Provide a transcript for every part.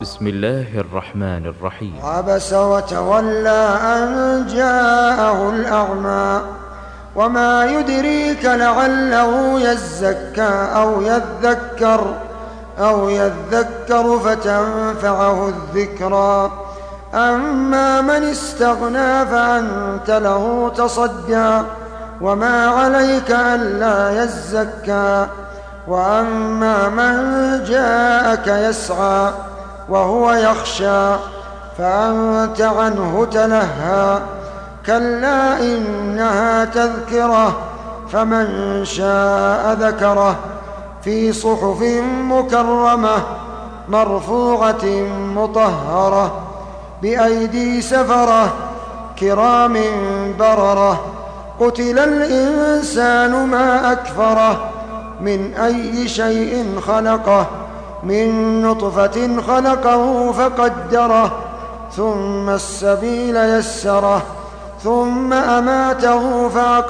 بسم الله الرحمن الرحيم. عبس وتولى أن جاءه الأعمى وما يدريك لعله يزكى أو يذكر فتنفعه الذكرى. أما من استغنى فأنت له تصدى وما عليك ألا يزكى. وأما من جاءك يسعى وهو يخشى فأنت عنه تلهى. كلا إنها تذكرة فمن شاء ذكره في صحف مكرمة مرفوعة مطهرة بأيدي سفرة كرام بررة. قتل الإنسان ما أكفره من أي شيء خلقه من نطفة خلقه فقدره ثم السبيل يسره ثم أماته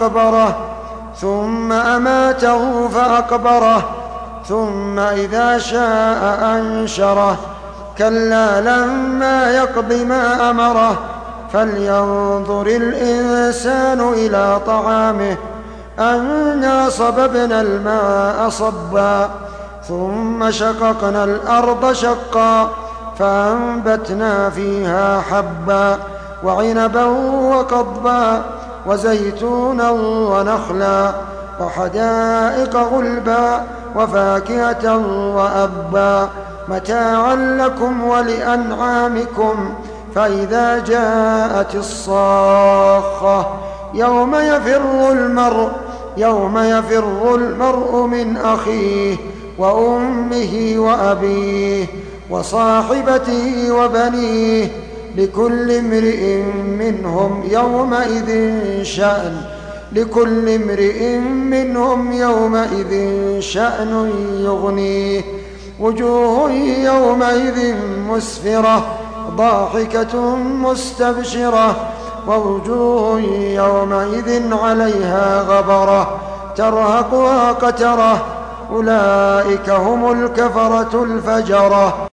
فأقبره ثم إذا شاء أنشره. كلا لما يقض ما أمره فلينظر الإنسان إلى طعامه أنا صببنا الماء صبا ثم شققنا الأرض شقا فأنبتنا فيها حبا وعنبا وقضبا وزيتونا ونخلا وحدائق غلبا وفاكهة وأبا متاعا لكم ولأنعامكم. فإذا جاءت الصاخة يوم يفر المرء من أخيه وأمه وأبيه وصاحبته وبنيه لكل امرئ منهم يومئذ شأن يغنيه. وجوه يومئذ مسفرة ضاحكة مستبشرة ووجوه يومئذ عليها غبرة ترهقها قترة. أولئك هم الكفرة الفجرة.